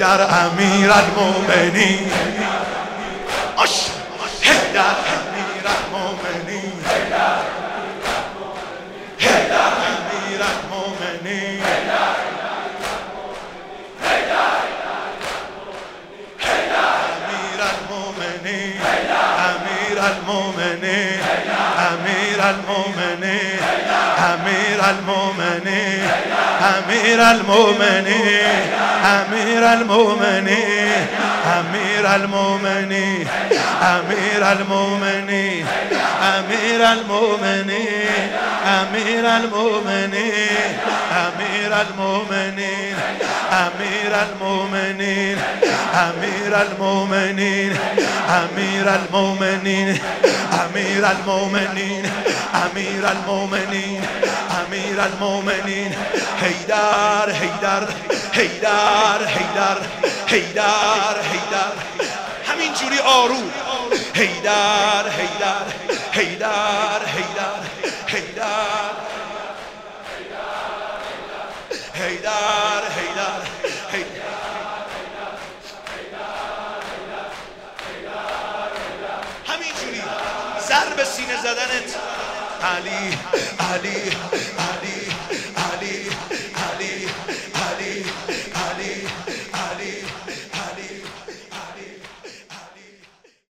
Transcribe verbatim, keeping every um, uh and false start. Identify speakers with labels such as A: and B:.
A: حیدر امیر المومنین حیدر امیر المومنین حیدر امیر المومنین امیر المومنین امیر المومنین امیر المومنین امیر المومنین امیر المومنین امیر المومنین امیر المومنین امیر المومنین امیر المومنین امیر المومنین امیر المومنین امیر المومنین امیر المومنین امیر المومنین امیر المومنین امیر المومنین حیدر حیدر حیدر حیدر حیدر حیدر همینجوری آروم حیدر حیدر حیدر حیدر حیدر حیدر حیدر همینجوری ضرب سینه زدنت علی علی علی علی علی علی علی علی